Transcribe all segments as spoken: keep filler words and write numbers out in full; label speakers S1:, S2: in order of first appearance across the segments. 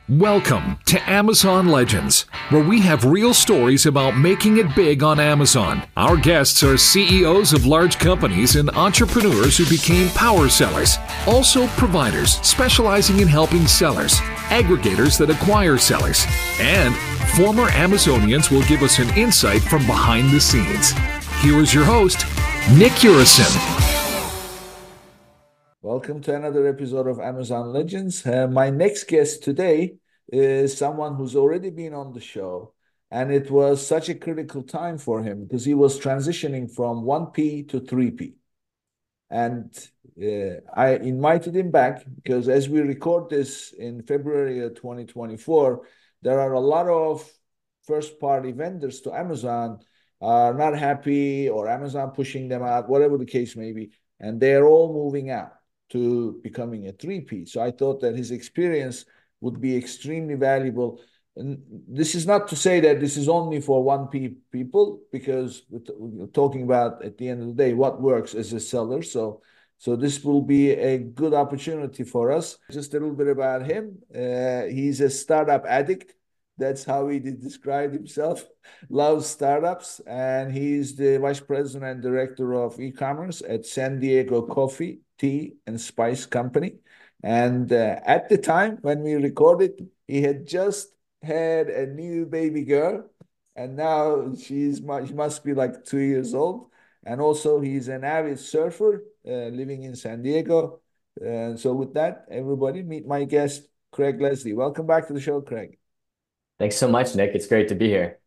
S1: Welcome to Amazon Legends, where we have real stories about making it big on Amazon. Our guests are C E Os of large companies and entrepreneurs who became power sellers, also providers specializing in helping sellers, aggregators that acquire sellers, and former Amazonians will give us an insight from behind the scenes. Here is your host, Nick Urison.
S2: Welcome to another episode of Amazon Legends. Uh, my next guest today is someone who's already been on the show, and it was such a critical time for him because he was transitioning from one P to three P. And uh, I invited him back because as we record this in February of twenty twenty-four, there are a lot of first-party vendors to Amazon are not happy, or Amazon pushing them out, whatever the case may be, and they're all moving out to becoming a three P. So I thought that his experience would be extremely valuable. And this is not to say that this is only for one P people, because we're talking about, at the end of the day, what works as a seller. So, so this will be a good opportunity for us. Just a little bit about him. Uh, he's a startup addict. That's how he did describe himself. Loves startups, and he's the vice president and director of e-commerce at San Diego Coffee, Tea, and Spice Company. And uh, at the time when we recorded, he had just had a new baby girl, and now she's she must be like two years old. And also, he's an avid surfer uh, living in San Diego. And so, with that, everybody, meet my guest, Craig Leslie. Welcome back to the show, Craig.
S3: Thanks so much, Nick. It's great to be here.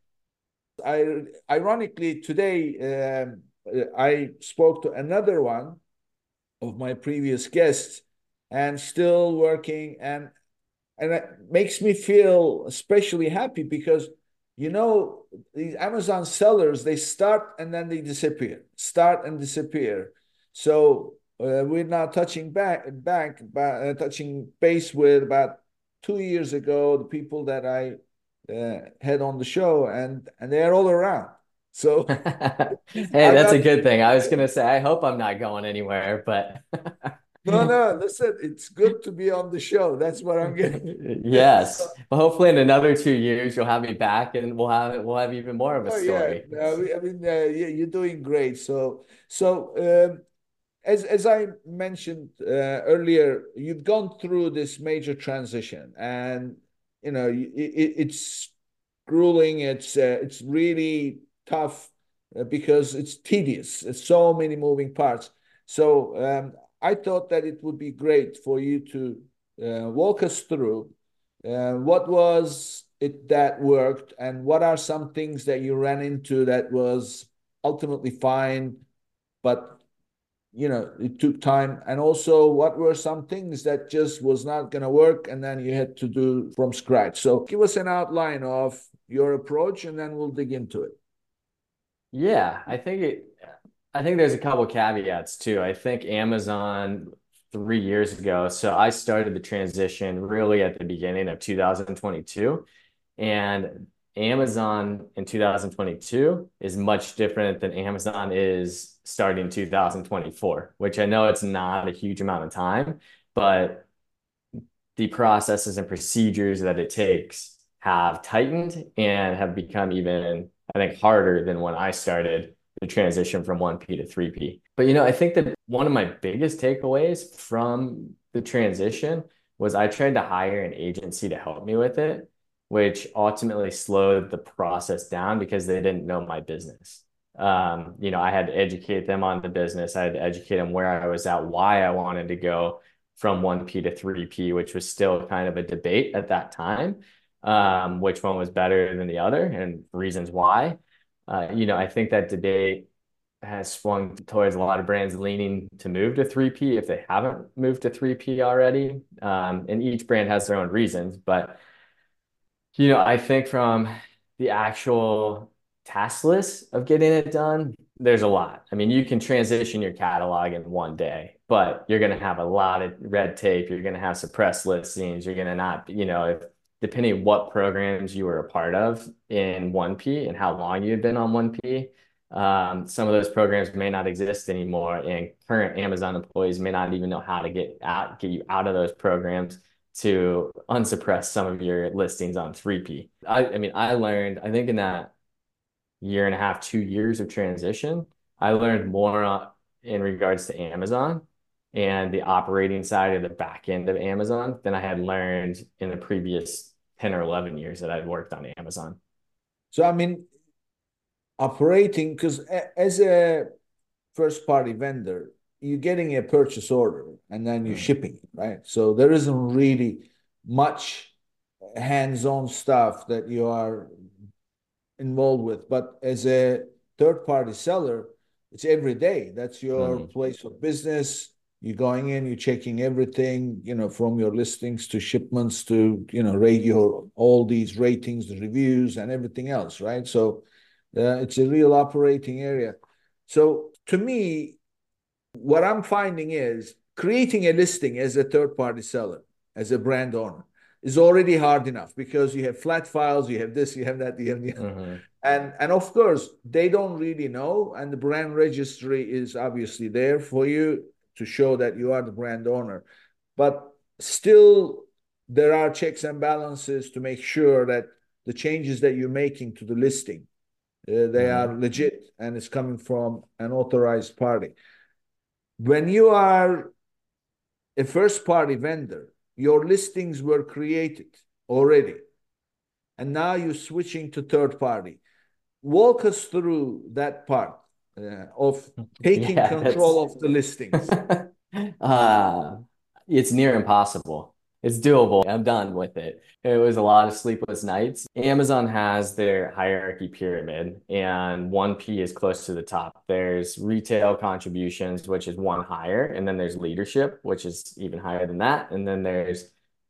S2: I ironically today um, I spoke to another one of my previous guests, and still working, and and it makes me feel especially happy because, you know, these Amazon sellers, they start and then they disappear, start and disappear. So uh, we're now touching back back uh, touching base with about two years ago the people that I uh, had on the show, and and they're all around. So
S3: Hey,
S2: I'm
S3: that's a
S2: not.
S3: good thing. I was gonna say, I hope I'm not going anywhere, but
S2: No, no, listen, it's good to be on the show. That's what I'm getting.
S3: yes. Well, hopefully in another two years you'll have me back and we'll have we'll have even more of a
S2: Oh yeah,
S3: story.
S2: no, I mean, uh, yeah, you're doing great. So, so um, as as I mentioned uh, earlier, you've gone through this major transition, and you know it, it's grueling. It's uh, it's really tough uh, because it's tedious. It's so many moving parts. So um, I thought that it would be great for you to uh, walk us through uh, what was it that worked, and what are some things that you ran into that was ultimately fine, but you know it took time, and also what were some things that just was not going to work and then you had to do from scratch. So give us an outline of your approach, and then we'll dig into it.
S3: Yeah, I think it I think there's a couple caveats too. I think Amazon three years ago, so I started the transition really at the beginning of two thousand twenty-two. And Amazon in two thousand twenty-two is much different than Amazon is starting two thousand twenty-four, which I know it's not a huge amount of time, but the processes and procedures that it takes have tightened and have become even, I think, harder than when I started the transition from one P to three P. But, you know, I think that one of my biggest takeaways from the transition was I tried to hire an agency to help me with it, which ultimately slowed the process down because they didn't know my business. Um, you know, I had to educate them on the business. I had to educate them where I was at, why I wanted to go from one P to three P, which was still kind of a debate at that time, um, which one was better than the other and reasons why. Uh, you know, I think that debate has swung towards a lot of brands leaning to move to three P if they haven't moved to three P already. Um, and each brand has their own reasons, but you know, I think from the actual task list of getting it done, there's a lot. I mean, you can transition your catalog in one day, but you're going to have a lot of red tape. You're going to have suppressed listings. You're going to not, you know, if depending what programs you were a part of in one P and how long you've been on one P, um, some of those programs may not exist anymore, and current Amazon employees may not even know how to get out, get you out of those programs. to unsuppress some of your listings on three P. I, I mean, I learned, I think in that year and a half, two years of transition, I learned more in regards to Amazon and the operating side of the back end of Amazon than I had learned in the previous ten or eleven years that I'd worked on Amazon.
S2: So, I mean, operating, because as a first party vendor, you're getting a purchase order and then you're
S3: Mm.
S2: shipping it, right? So there isn't really much hands-on stuff that you are involved with. But as a third party seller, it's every day. That's your
S3: Mm.
S2: place of business. You're going in, you're checking everything, you know, from your listings to shipments to, you know, rate your all these ratings, the reviews, and everything else, right? So uh, it's a real operating area. So to me, what I'm finding is creating a listing as a third party seller, as a brand owner, is already hard enough because you have flat files, you have this, you have that, you have the,
S3: Mhm.
S2: and and of course they don't really know, and the brand registry is obviously there for you to show that you are the brand owner, but still there are checks and balances to make sure that the changes that you're making to the listing, uh, they are
S3: Mhm.
S2: legit and it's coming from an authorized party. When you are a first party vendor, your listings were created already, and now you're switching to third party. Walk us through that part uh, of taking
S3: Yeah,
S2: control
S3: that's
S2: of the listings.
S3: uh it's near impossible. It's doable. I'm done with it. It was a lot of sleepless nights. Amazon has their hierarchy pyramid, and one P is close to the top. There's retail contributions, which is one higher, and then there's leadership, which is even higher than that. And then there's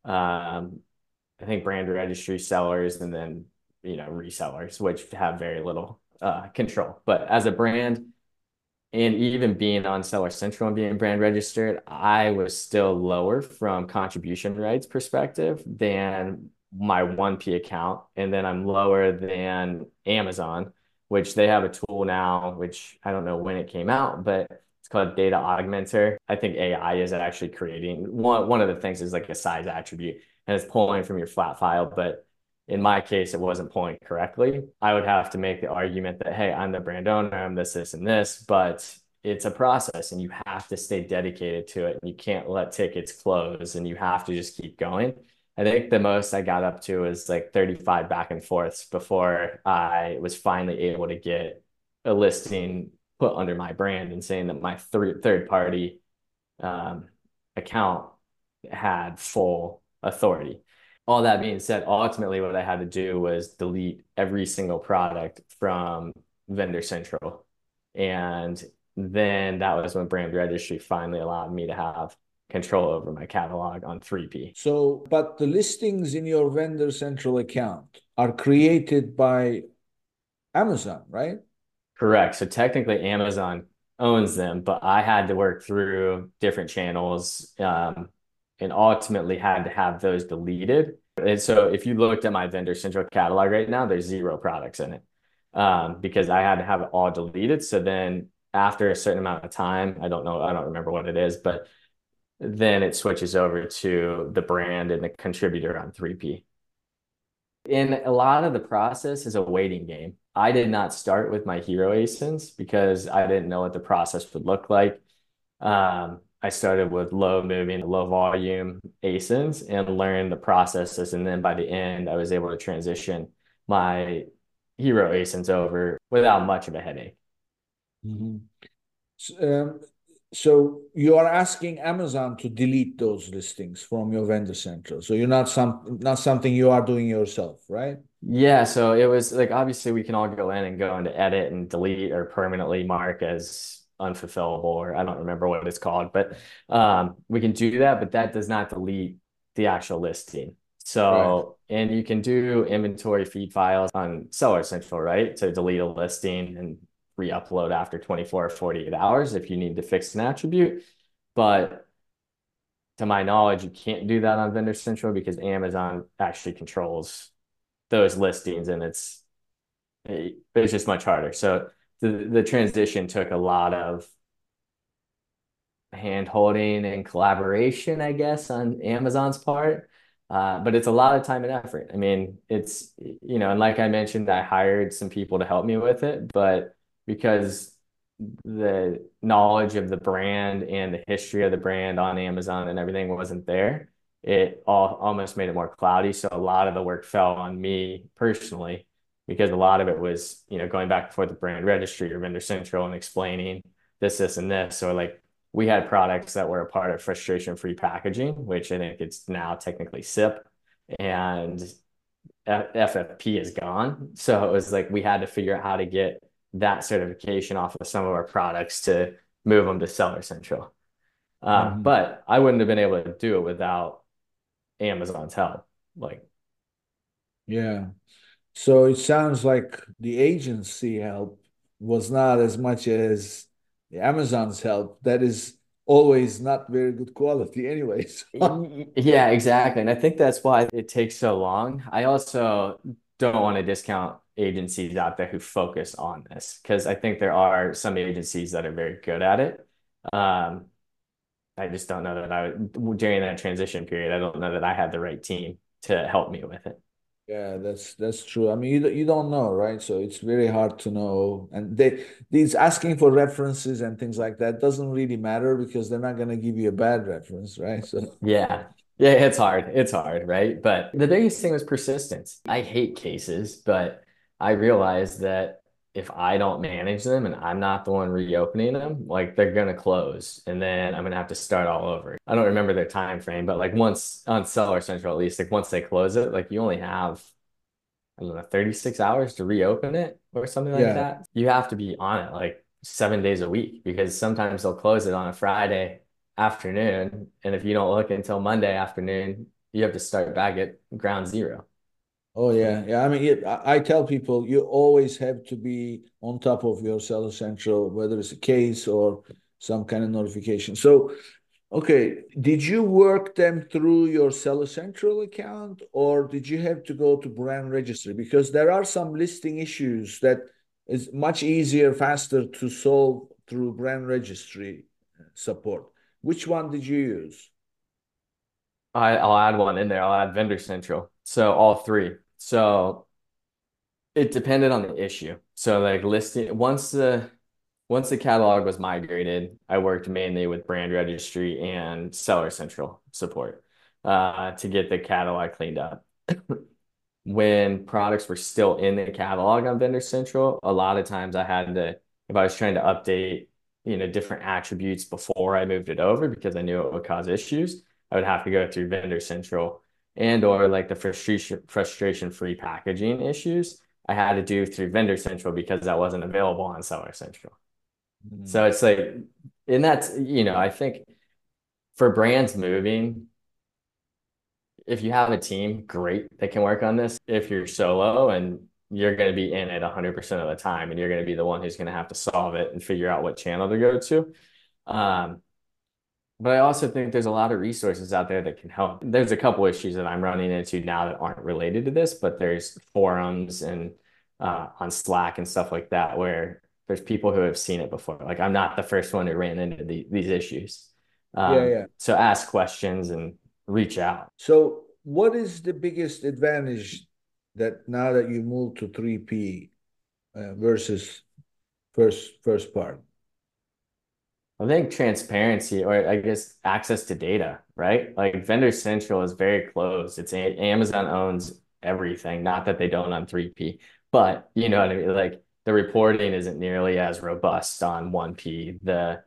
S3: um I think brand registry sellers, and then you know resellers, which have very little uh, control. But as a brand, and even being on Seller Central and being brand registered, I was still lower from contribution rights perspective than my one P account. And then I'm lower than Amazon, which they have a tool now, which I don't know when it came out, but it's called Data Augmenter. I think A I is actually creating one, one of the things is like a size attribute, and it's pulling from your flat file. But in my case, it wasn't pulling correctly. I would have to make the argument that, hey, I'm the brand owner, I'm this, this, and this, but it's a process and you have to stay dedicated to it. And you can't let tickets close and you have to just keep going. I think the most I got up to was like thirty-five back and forths before I was finally able to get a listing put under my brand and saying that my th- third party um, account had full authority. All that being said, ultimately what I had to do was delete every single product from Vendor Central. And then that was when Brand Registry finally allowed me to have control over my catalog on three P.
S2: So, but the listings in your vendor central account are created by Amazon, right?
S3: Correct. So technically Amazon owns them, but I had to work through different channels um, and ultimately had to have those deleted. And so if you looked at my Vendor Central catalog right now, there's zero products in it um, because I had to have it all deleted. So then after a certain amount of time, I don't know, I don't remember what it is, but then it switches over to the brand and the contributor on three P. And a lot of the process is a waiting game. I did not start with my hero A S I Ns because I didn't know what the process would look like. Um, I started with low moving, low volume A S I Ns and learned the processes. And then by the end, I was able to transition my hero A S I Ns over without much of a headache.
S2: Mm-hmm. So, um, so you are asking Amazon to delete those listings from your vendor central. So you're not some not something you are doing yourself, right?
S3: Yeah, so it was like obviously we can all go in and go into edit and delete or permanently mark as unfulfillable, or I don't remember what it's called, but um, we can do that, but that does not delete the actual listing.
S2: Right.
S3: So, and you can do inventory feed files on Seller Central, right? To delete a listing and re-upload after twenty-four or forty-eight hours if you need to fix an attribute. But to my knowledge, you can't do that on Vendor Central because Amazon actually controls those listings, and it's it's just much harder. So the the transition took a lot of hand holding and collaboration, I guess, on Amazon's part. Uh, but it's a lot of time and effort. I mean, it's, you know, and like I mentioned, I hired some people to help me with it, but because the knowledge of the brand and the history of the brand on Amazon and everything wasn't there, it all almost made it more cloudy. So a lot of the work fell on me personally because a lot of it was, you know, going back and forth the brand registry or vendor central and explaining this, this, and this. Or like we had products that were a part of frustration-free packaging, which I think it's now technically S I P, and F F P is gone. So it was like we had to figure out how to get that certification off of some of our products to move them to Seller Central. Uh,
S2: Mhm.
S3: but I wouldn't have been able to do it without Amazon's help. Like,
S2: Yeah. So it sounds like the agency help was not as much as the Amazon's help. That is always not very good quality anyways.
S3: yeah, exactly. And I think that's why it takes so long. I also don't want to discount agencies out there who focus on this because I think there are some agencies that are very good at it. Um, I just don't know that I would, during that transition period, I don't know that I had the right team to help me with it.
S2: Yeah, that's that's true. I mean, you don't- you don't know, right? So it's very hard to know. And they these asking for references and things like that doesn't really matter because they're not going to give you a bad reference, right? So
S3: Yeah. Yeah, it's hard. It's hard, right? But the biggest thing was persistence. I hate cases, but I realized that if I don't manage them and I'm not the one reopening them, like they're gonna close and then I'm gonna have to start all over. I don't remember their time frame, but like once on Seller Central at least, like once they close it, like you only have, I don't know, thirty-six hours to reopen it or something like
S2: yeah.
S3: that. You have to be on it like seven days a week because sometimes they'll close it on a Friday afternoon. And if you don't look until Monday afternoon, you have to start back at ground zero.
S2: Oh yeah, yeah. I mean, it, I, I tell people you always have to be on top of your Seller Central, whether it's a case or some kind of notification. So, okay, did you work them through your Seller Central account, or did you have to go to brand registry? Because there are some listing issues that is much easier, faster to solve through brand registry support. Which one did you use?
S3: I, I'll add one in there. I'll add Vendor Central. So all three. So it depended on the issue. So like listing once the once the catalog was migrated, I worked mainly with brand registry and Seller Central support uh, to get the catalog cleaned up. When products were still in the catalog on Vendor Central, a lot of times I had to, if I was trying to update, you know, different attributes before I moved it over because I knew it would cause issues, I would have to go through Vendor Central and or like the frustration frustration free packaging issues I had to do through Vendor Central because that wasn't available on Seller Central. So
S2: Hmm.
S3: it's like, and that's, you know, I think for brands moving, if you have a team, great, they can work on this. If you're solo and you're going to be in it one hundred percent of the time and you're going to be the one who's going to have to solve it and figure out what channel to go to. Um, but I also think there's a lot of resources out there that can help. There's a couple issues that I'm running into now that aren't related to this, but there's forums and uh, on Slack and stuff like that where there's people who have seen it before. Like I'm not the first one who ran into the, these issues.
S2: Yeah,
S3: Um,
S2: yeah.
S3: so ask questions and reach out.
S2: So, what is the biggest advantage that now that you move to three P uh, versus first first part?
S3: I think transparency, or I guess access to data, right? Like Vendor Central is very closed. It's a, Amazon owns everything. Not that they don't on three P, but you know what I mean? Like the reporting isn't nearly as robust on one P. The,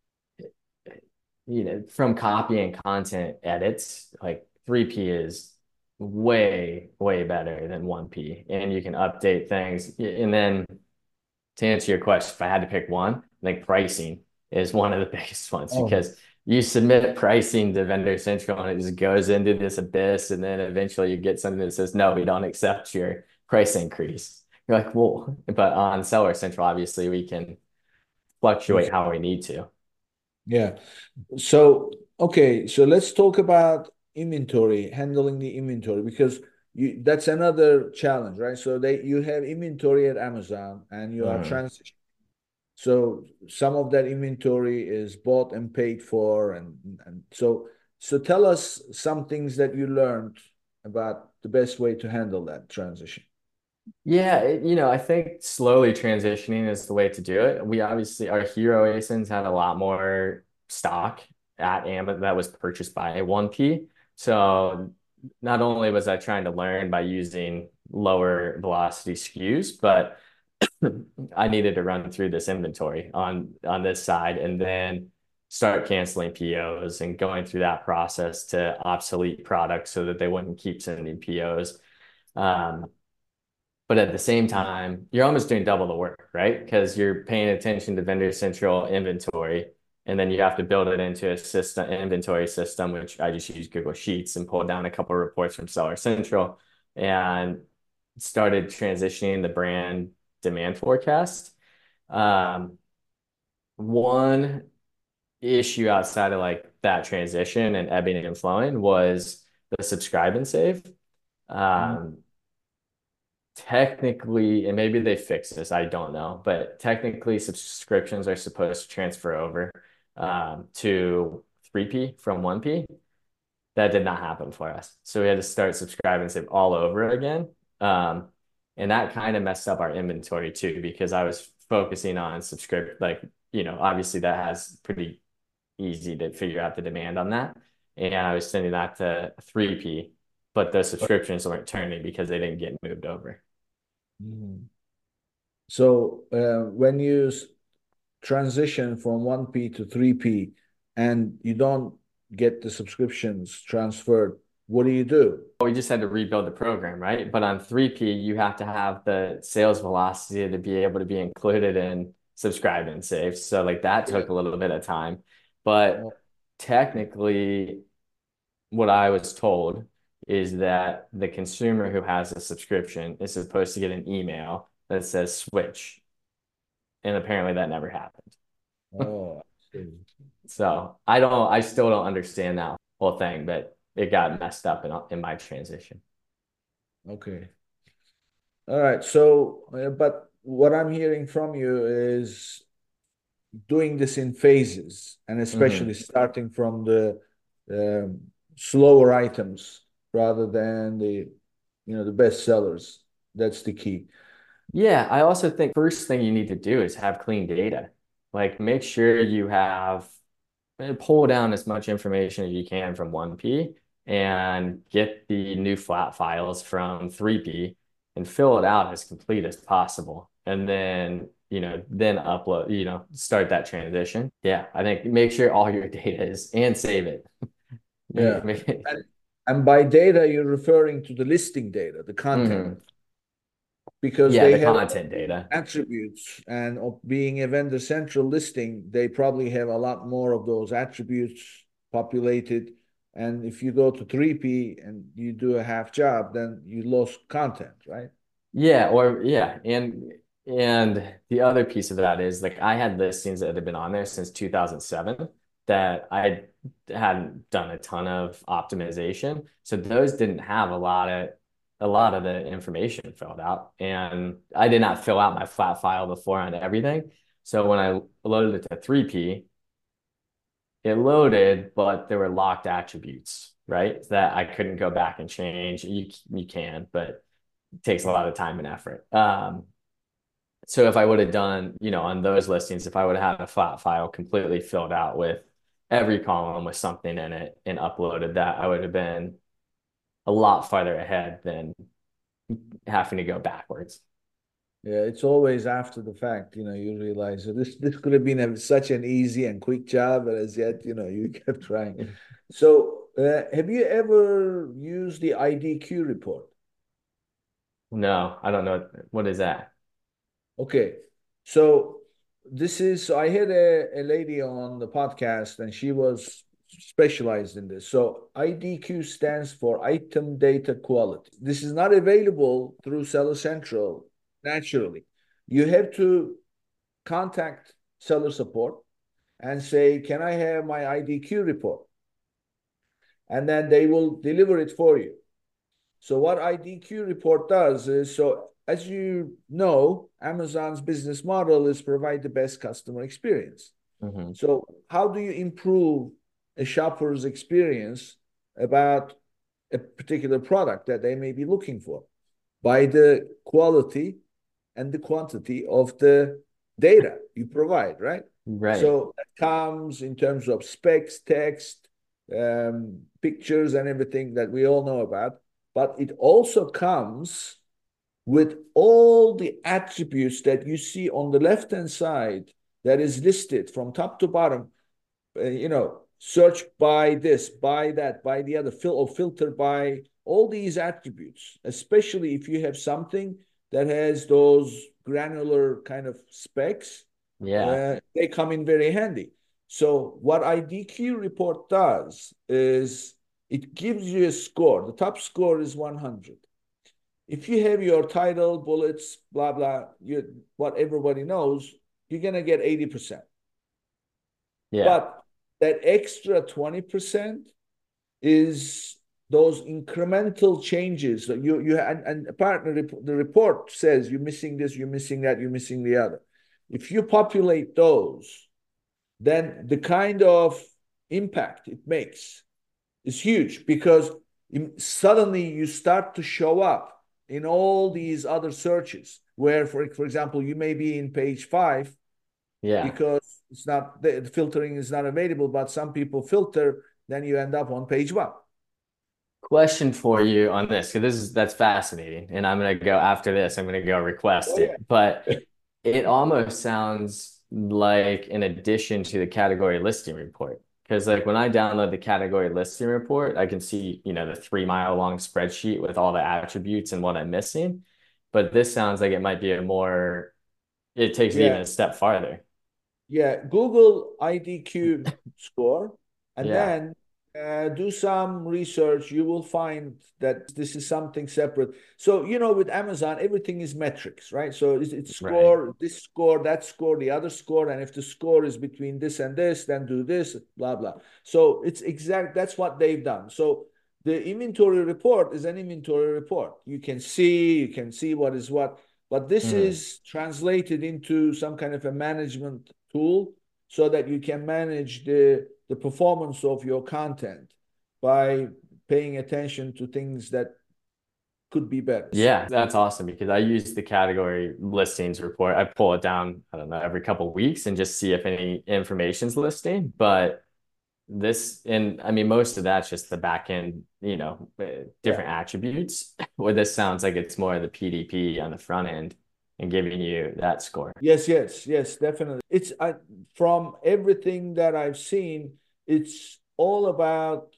S3: you know, from copy and content edits, like three P is way, way better than one P. And you can update things. And then to answer your question, if I had to pick one, I think pricing is one of the biggest ones
S2: Oh,
S3: because you submit pricing to Vendor Central and it just goes into this abyss. And then eventually you get something that says, no, we don't accept your price increase. You're like, well, but on Seller Central, obviously we can fluctuate how we need to.
S2: yeah. So, okay, so let's talk about inventory, handling the inventory, because you that's another challenge, right? So they you have inventory at Amazon and you are
S3: Mhm.
S2: transitioning. So some of that inventory is bought and paid for, and and so so tell us some things that you learned about the best way to handle that transition?
S3: Yeah, it, you know, I think slowly transitioning is the way to do it. We obviously, our hero A S I Ns had a lot more stock at Amazon that was purchased by one P. So not only was I trying to learn by using lower velocity S K Us, but I needed to run through this inventory on on this side and then start canceling P Os and going through that process to obsolete products so that they wouldn't keep sending P Os. Um, but at the same time, you're almost doing double the work, right? Because you're paying attention to Vendor Central inventory, and then you have to build it into a system, inventory system, which I just use Google Sheets and pull down a couple of reports from Seller Central and started transitioning the brand demand forecast. Um, one issue outside of like that transition and ebbing and flowing was the subscribe and save. Um, technically, and maybe they fix this, I don't know, but technically subscriptions are supposed to transfer over um, to three P from one P. That did not happen for us. So we had to start subscribe and save all over again. Um, and that kind of messed up our inventory too, because I was focusing on subscript, like, you know, obviously that has pretty easy to figure out the demand on that. And I was sending that to three P, but the subscriptions weren't turning because they didn't get moved over.
S2: Mhm. So uh, when you s- transition from one P to three P and you don't get the subscriptions transferred, what do you do?
S3: We just had to rebuild the program, right? But on three P, you have to have the sales velocity to be able to be included in subscribe and save. So like that took a little bit of time. But
S2: Oh,
S3: technically, what I was told is that the consumer who has a subscription is supposed to get an email that says switch. And apparently that never happened.
S2: oh, I see.
S3: So I don't, I still don't understand that whole thing, but it got messed up in, in my transition.
S2: Okay. All right. So, uh, but what I'm hearing from you is doing this in phases, and especially
S3: Mhm.
S2: starting from the um, slower items rather than the, you know, the best sellers. That's the key.
S3: Yeah, I also think first thing you need to do is have clean data. Like make sure you have eh, pull down as much information as you can from one P and get the new flat files from three P and fill it out as complete as possible. And then, you know, then upload, you know, start that transition. Yeah, I think make sure all your data is and save it. Make,
S2: Yeah.
S3: make it.
S2: And, and by data, you're referring to the listing data, the content,
S3: Mhm.
S2: because
S3: Yeah,
S2: they
S3: the
S2: have
S3: content data.
S2: attributes, and of being a vendor central listing, they probably have a lot more of those attributes populated. And if you go to three P and you do a half job, then you lost content, right?
S3: Yeah, or yeah, and and the other piece of that is like I had listings that had been on there since two thousand seven that I hadn't done a ton of optimization. So those didn't have a lot of a lot of the information filled out. And I did not fill out my flat file before on everything. So when I loaded it to three P, it loaded, but there were locked attributes, right? That I couldn't go back and change. You you can, but it takes a lot of time and effort. Um, so if I would have done, you know, on those listings, if I would have had a flat file completely filled out with every column with something in it and uploaded that, I would have been a lot farther ahead than having to go backwards.
S2: Yeah, it's always after the fact, you know, you realize that this this could have been a, such an easy and quick job, but as yet, you know, you kept trying. So, uh, have you ever used the I D Q report?
S3: No, I don't know. What is that?
S2: Okay, so this is so I had a, a lady on the podcast, and she was specialized in this. So I D Q stands for Item Data Quality. This is not available through Seller Central naturally. You have to contact seller support and say, "Can I have my I D Q report?" And then they will deliver it for you. So what I D Q report does is, so as you know, Amazon's business model is provide the best customer experience.
S3: Hmm.
S2: So how do you improve a shopper's experience about a particular product that they may be looking for by the quality and the quantity of the data you provide, right?
S3: Right.
S2: So that comes in terms of specs, text, um, pictures, and everything that we all know about. But it also comes with all the attributes that you see on the left-hand side that is listed from top to bottom, uh, you know, search by this, by that, by the other, fil or filter by all these attributes, especially if you have something that has those granular kind of specs,
S3: Yeah.
S2: uh, they come in very handy. So what I D Q report does is it gives you a score. The top score is one hundred. If you have your title, bullets, blah, blah, you, what everybody knows, you're going to get eighty percent.
S3: Yeah.
S2: But that extra twenty percent is those incremental changes that you you and, and apparently the report says you're missing this, you're missing that, you're missing the other. If you populate those, then the kind of impact it makes is huge because suddenly you start to show up in all these other searches where, for, for example, you may be in page five
S3: Yeah.
S2: because it's not the filtering is not available, but some people filter, then you end up on page one.
S3: Question for you on this, because this is that's fascinating, and I'm gonna go after this. I'm gonna go request
S2: Oh, yeah.
S3: it, but it almost sounds like an addition to the category listing report. Because like when I download the category listing report, I can see, you know, the three mile long spreadsheet with all the attributes and what I'm missing. But this sounds like it might be a more, it takes it
S2: Yeah.
S3: even a step farther.
S2: Yeah, Google I D Q score, and
S3: Yeah.
S2: then uh, do some research. You will find that this is something separate. So, you know, with Amazon, everything is metrics, right? So it's, it's score,
S3: Right.
S2: this score, that score, the other score. And if the score is between this and this, then do this, blah, blah. So it's exact, that's what they've done. So the inventory report is an inventory report. You can see, you can see what is what, but this
S3: Mm.
S2: is translated into some kind of a management tool so that you can manage the the performance of your content by paying attention to things that could be better.
S3: Yeah, that's awesome because I use the category listings report. I pull it down, I don't know, every couple of weeks and just see if any information's listing. But this, and I mean, most of that's just the back end, you know, uh, different
S2: Yeah.
S3: attributes. Where this sounds like it's more of the P D P on the front end and giving you that score.
S2: Yes, yes, yes, definitely. It's I, from everything that I've seen, it's all about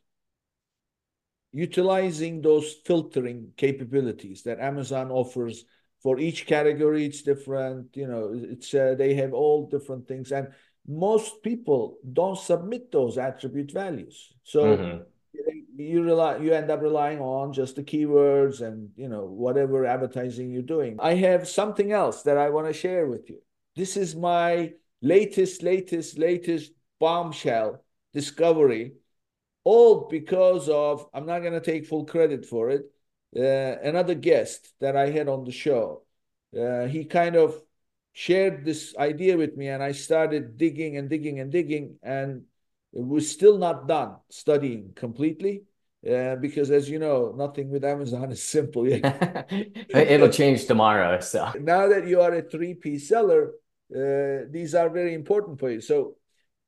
S2: utilizing those filtering capabilities that Amazon offers for each category. It's different, you know, it's uh, they have all different things, and most people don't submit those attribute values. So
S3: Mm-hmm.
S2: you rely, you end up relying on just the keywords and, you know, whatever advertising you're doing. I have something else that I want to share with you. This is my latest, latest, latest bombshell discovery, all because of, I'm not going to take full credit for it, uh, another guest that I had on the show. Uh, he kind of shared this idea with me, and I started digging and digging and digging, and we're still not done studying completely. Uh, because, as you know, nothing with Amazon is simple yet.
S3: It'll change tomorrow. So
S2: Now that you are a three P seller, uh, these are very important for you. So,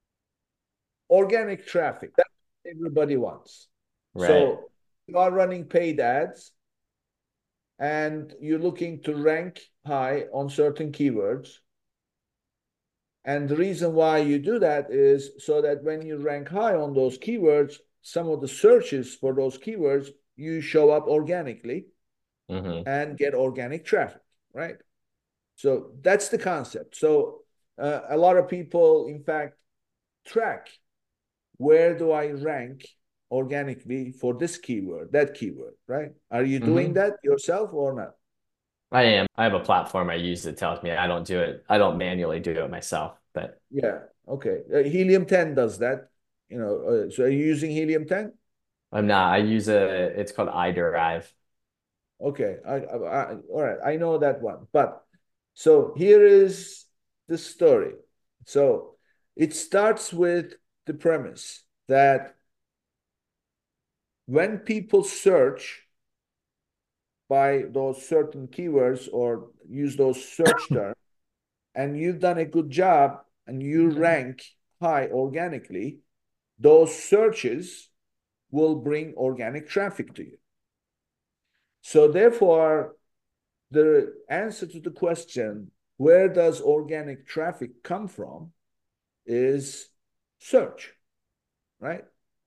S2: organic traffic, that's what everybody wants.
S3: right.
S2: So, you are running paid ads and you're looking to rank high on certain keywords. And the reason why you do that is so that when you rank high on those keywords, some of the searches for those keywords, you show up organically
S3: Mm-hmm.
S2: and get organic traffic, right? So that's the concept. So uh, a lot of people, in fact, track where do I rank organically for this keyword, that keyword, right? Are you doing
S3: Mm-hmm.
S2: that yourself or not?
S3: I am. I have a platform I use that tells me I don't do it. I don't manually do it myself, but
S2: Yeah. Okay. Uh, Helium ten does that. You know, uh, so are you using Helium ten?
S3: I'm not. I use a, it's called iDerive.
S2: Okay. I, I, I, all right. I know that one. But so here is the story. So it starts with the premise that when people search by those certain keywords or use those search terms, and you've done a good job and you rank high organically, those searches will bring organic traffic to you. So therefore, the answer to the question, where does organic traffic come from, is search, right?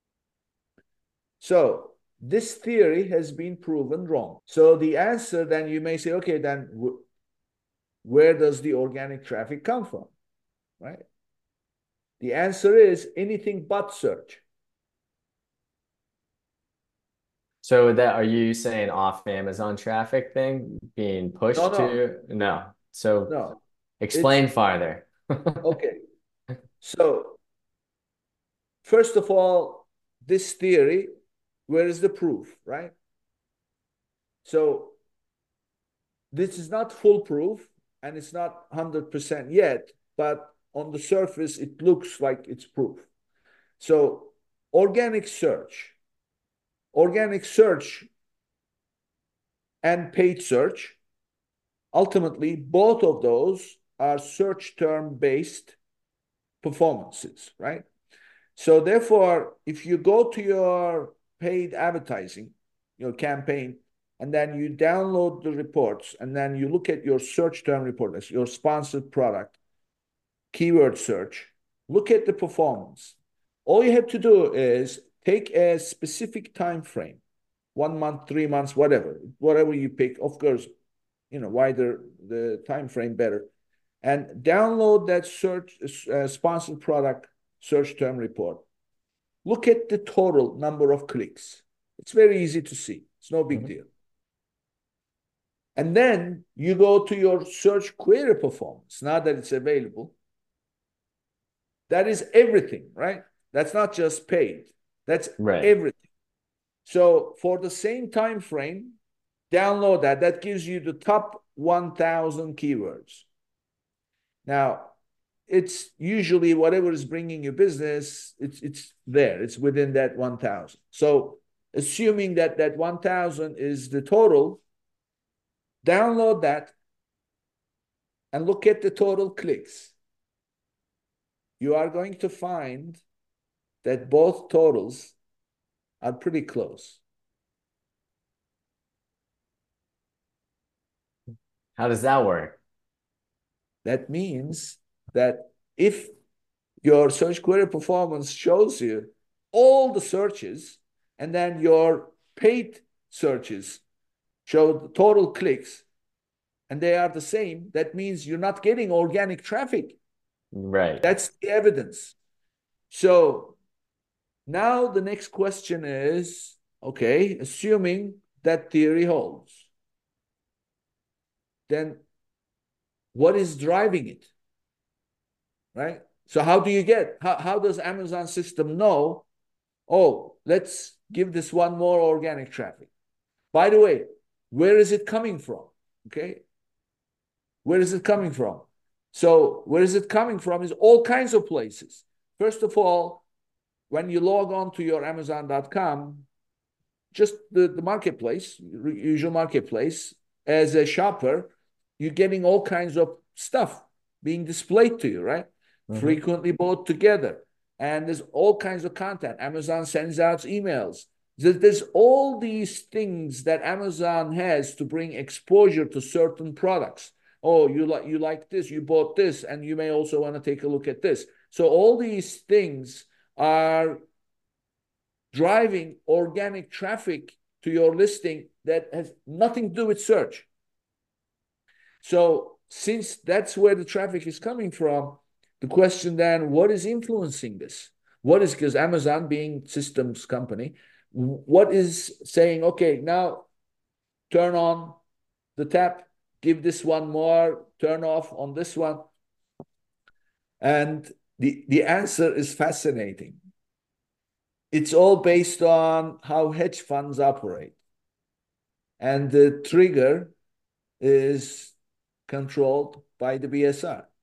S2: So this theory has been proven wrong. So the answer, then you may say, okay, then where does the organic traffic come from, right? The answer is anything but search.
S3: So that, are you saying off Amazon traffic thing being pushed
S2: No, no,
S3: to? No. So
S2: no.
S3: explain
S2: It's
S3: farther.
S2: okay. So first of all, this theory, where is the proof, right? So this is not foolproof and it's not one hundred percent yet, but on the surface, it looks like it's proof. So organic search, organic search and paid search, ultimately, both of those are search term based performances, right? So therefore, if you go to your paid advertising, your campaign, and then you download the reports, and then you look at your search term report, your sponsored product, keyword search, look at the performance. All you have to do is take a specific time frame, one month, three months, whatever, whatever you pick. Of course, you know, wider the time frame, better, and download that search uh, sponsored product search term report. Look at the total number of clicks. It's very easy to see. It's no big mm-hmm. deal. And then you go to your search query performance, now that it's available. That is everything, right? That's not just paid. That's right. Everything. So for the same time frame, download that. That gives you the top one thousand keywords. Now, it's usually whatever is bringing you business, it's, it's there. It's within that one thousand. So assuming that that one thousand is the total, download that and look at the total clicks. You are going to find that both totals are pretty close.
S3: How does that work?
S2: That means that if your search query performance shows you all the searches and then your paid searches show the total clicks and they are the same, that means you're not getting organic traffic.
S3: Right.
S2: That's the evidence. So now the next question is, okay, assuming that theory holds, then what is driving it, right? So how do you get, how, how does Amazon system know, oh, let's give this one more organic traffic? By the way, where is it coming from? Okay. Where is it coming from? So where is it coming from is all kinds of places. First of all, when you log on to your Amazon dot com, just the, the marketplace, usual marketplace, as a shopper, you're getting all kinds of stuff being displayed to you, right? Mm-hmm. Frequently bought together. And there's all kinds of content. Amazon sends out emails. There's all these things that Amazon has to bring exposure to certain products. Oh, you like you like this, you bought this, and you may also want to take a look at this. So all these things are driving organic traffic to your listing that has nothing to do with search. So since that's where the traffic is coming from, the question then, what is influencing this? What is, because Amazon being systems company, what is saying, okay, now turn on the tap, give this one more, turn off on this one. And the, the answer is fascinating. It's all based on how hedge funds operate. And the trigger is controlled by the B S R.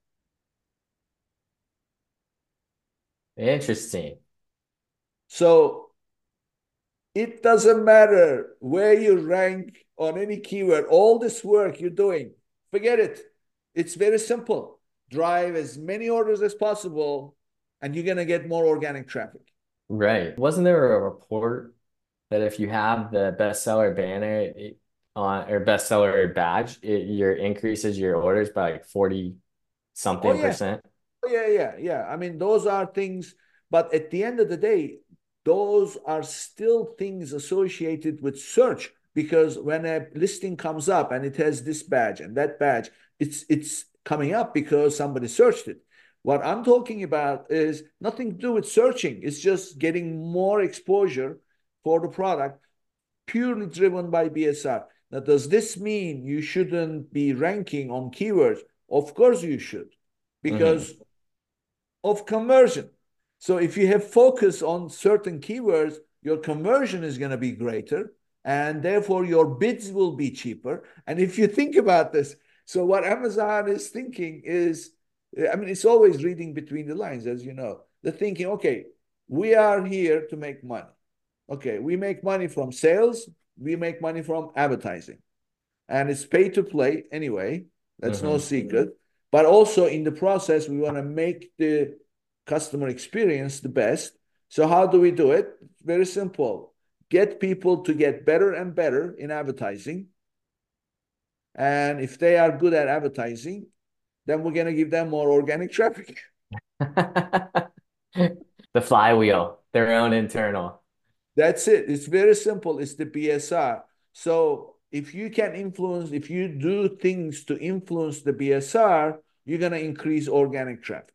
S3: Interesting.
S2: So It doesn't matter where you rank on any keyword, all this work you're doing, forget it. It's very simple. Drive as many orders as possible, and you're going to get more organic traffic.
S3: Right. Wasn't there a report that if you have the bestseller banner it, on or bestseller badge, it your increases your orders by like forty
S2: Oh,
S3: something
S2: yeah.
S3: percent?
S2: Oh, yeah, yeah, yeah. I mean, those are things, but at the end of the day, those are still things associated with search because when a listing comes up and it has this badge and that badge, it's it's coming up because somebody searched it. What I'm talking about is nothing to do with searching. It's just getting more exposure for the product purely driven by B S R. Now, does this mean you shouldn't be ranking on keywords? Of course you should,
S3: Mm-hmm.
S2: because of conversion. So if you have focus on certain keywords, your conversion is going to be greater, and therefore your bids will be cheaper. And if you think about this, so what Amazon is thinking is, I mean, it's always reading between the lines, as you know. They're thinking, okay, we are here to make money. Okay, we make money from sales, we make money from advertising, and it's pay to play anyway. That's no
S3: Mm-hmm.
S2: secret. But also in the process, we want to make the customer experience the best. So how do we do it? Very simple. Get people to get better and better in advertising. And if they are good at advertising, then we're going to give them more organic traffic.
S3: The flywheel, their own internal.
S2: That's it. It's very simple. It's the B S R. So if you can influence, if you do things to influence the B S R, you're going to increase organic traffic.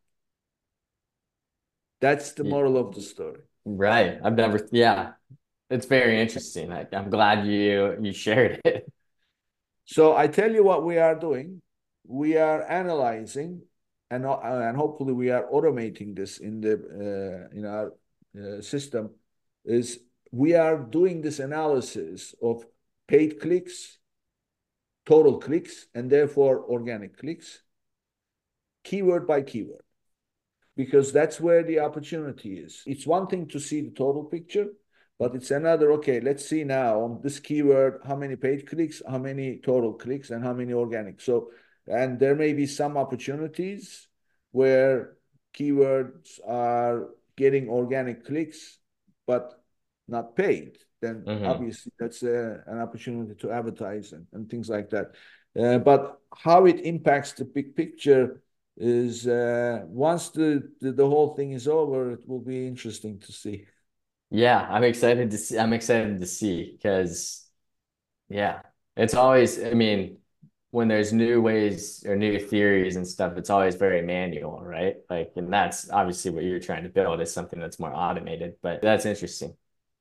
S2: That's the moral of the story.
S3: Right. I've never, yeah, it's very interesting. I, I'm glad you you shared it.
S2: So I tell you what we are doing. We are analyzing, and uh, and hopefully we are automating this in the uh, in our uh, system. Is we are doing this analysis of paid clicks, total clicks, and therefore organic clicks, keyword by keyword, because that's where the opportunity is. It's one thing to see the total picture, but it's another, okay, let's see now on this keyword, how many paid clicks, how many total clicks, and how many organic. So, and there may be some opportunities where keywords are getting organic clicks, but not paid. Then
S3: Mm-hmm.
S2: obviously that's a, an opportunity to advertise and, and things like that. Uh, but how it impacts the big picture is uh, once the, the the whole thing is over, it will be interesting to see.
S3: Yeah, I'm excited to see. I'm excited to see because, yeah, it's always, I mean, when there's new ways or new theories and stuff, it's always very manual, right? Like, and that's obviously what you're trying to build is something that's more automated, but that's interesting.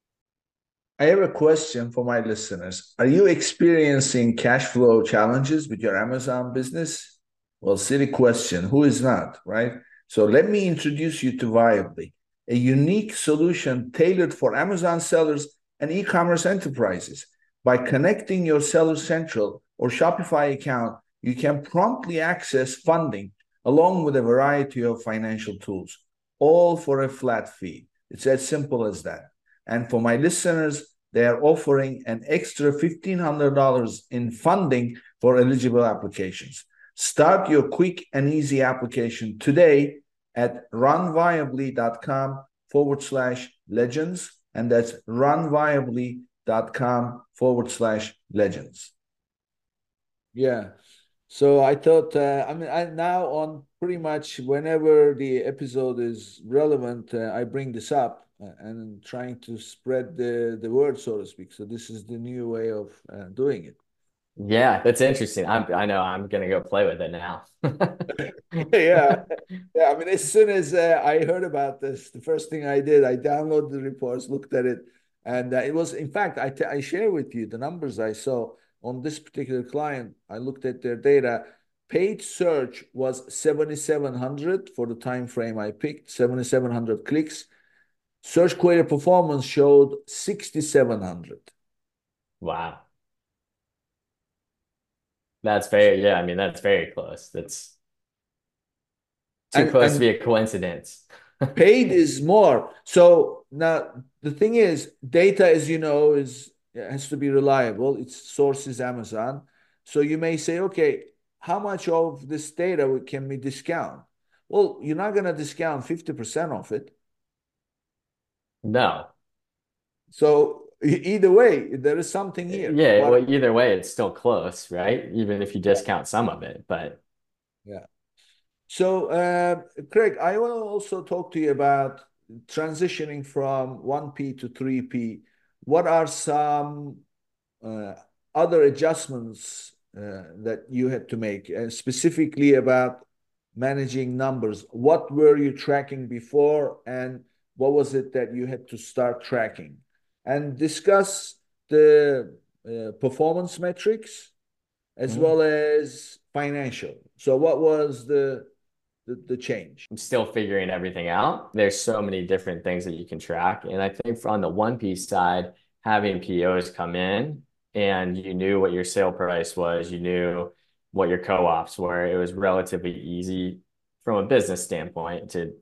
S2: I have a question for my listeners. Are you experiencing cash flow challenges with your Amazon business? Well, silly question. Who is not, right? So let me introduce you to Viably, a unique solution tailored for Amazon sellers and e-commerce enterprises. By connecting your Seller Central or Shopify account, you can promptly access funding along with a variety of financial tools, all for a flat fee. It's as simple as that. And for my listeners, they are offering an extra fifteen hundred dollars in funding for eligible applications. Start your quick and easy application today at runviably.com forward slash legends. And that's runviably.com forward slash legends. Yeah. So I thought, uh, I mean, I now on pretty much whenever the episode is relevant, uh, I bring this up uh, and trying to spread the, the word, so to speak. So this is the new way of uh, doing it.
S3: Yeah, that's interesting. I'm, I know I'm gonna go play with it now.
S2: Yeah. Yeah. I mean, as soon as uh, I heard about this, the first thing I did, I downloaded the reports, looked at it, and uh, it was, in fact, I, t- I share with you the numbers I saw on this particular client. I looked at their data. Paid search was seventy-seven hundred for the time frame I picked, seventy-seven hundred clicks. Search query performance showed sixty-seven hundred.
S3: Wow. That's very, yeah, I mean, that's very close. That's too
S2: And
S3: close to
S2: and
S3: be a coincidence.
S2: paid is more. So now the thing is, data, as you know, is has to be reliable. Its source is Amazon. So you may say, okay, how much of this data can we discount? Well, you're not going to discount fifty percent of it.
S3: No.
S2: So either way, there is something here.
S3: Yeah,
S2: What?
S3: well, either way, it's still close, right? Even if you discount some of it, but
S2: Yeah. So, uh, Craig, I want to also talk to you about transitioning from one P to three P. What are some uh, other adjustments uh, that you had to make, and specifically about managing numbers? What were you tracking before, and what was it that you had to start tracking? And discuss the uh, performance metrics as
S3: mm,
S2: well as financial. So, what was the the, the change?
S3: I'm still figuring everything out. There's so many different things that you can track. And I think for on the one piece side, having P Os come in and you knew what your sale price was, you knew what your co-ops were. It was relatively easy from a business standpoint to